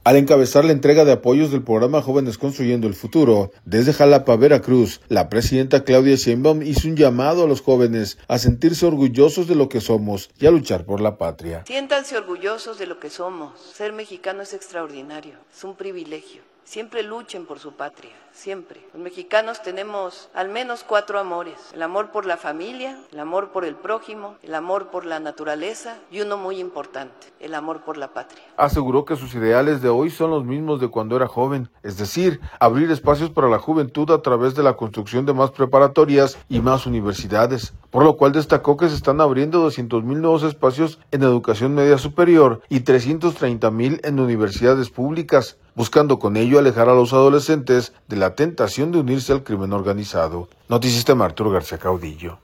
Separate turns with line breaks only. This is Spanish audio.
Al encabezar la entrega de apoyos del programa Jóvenes Construyendo el Futuro, desde Jalapa, Veracruz, la presidenta Claudia Sheinbaum hizo un llamado a los jóvenes a sentirse orgullosos de lo que somos y a luchar por la patria.
Siéntanse orgullosos de lo que somos. Ser mexicano es extraordinario, es un privilegio. Siempre luchen por su patria, siempre. Los mexicanos tenemos al menos 4 amores: el amor por la familia, el amor por el prójimo, el amor por la naturaleza y uno muy importante, el amor por la patria.
Aseguró que sus ideales de hoy son los mismos de cuando era joven, es decir, abrir espacios para la juventud a través de la construcción de más preparatorias y más universidades, por lo cual destacó que se están abriendo 200,000 nuevos espacios en educación media superior y 330,000 en universidades públicas, buscando con ello alejar a los adolescentes de la tentación de unirse al crimen organizado. Noticista Arturo García Caudillo.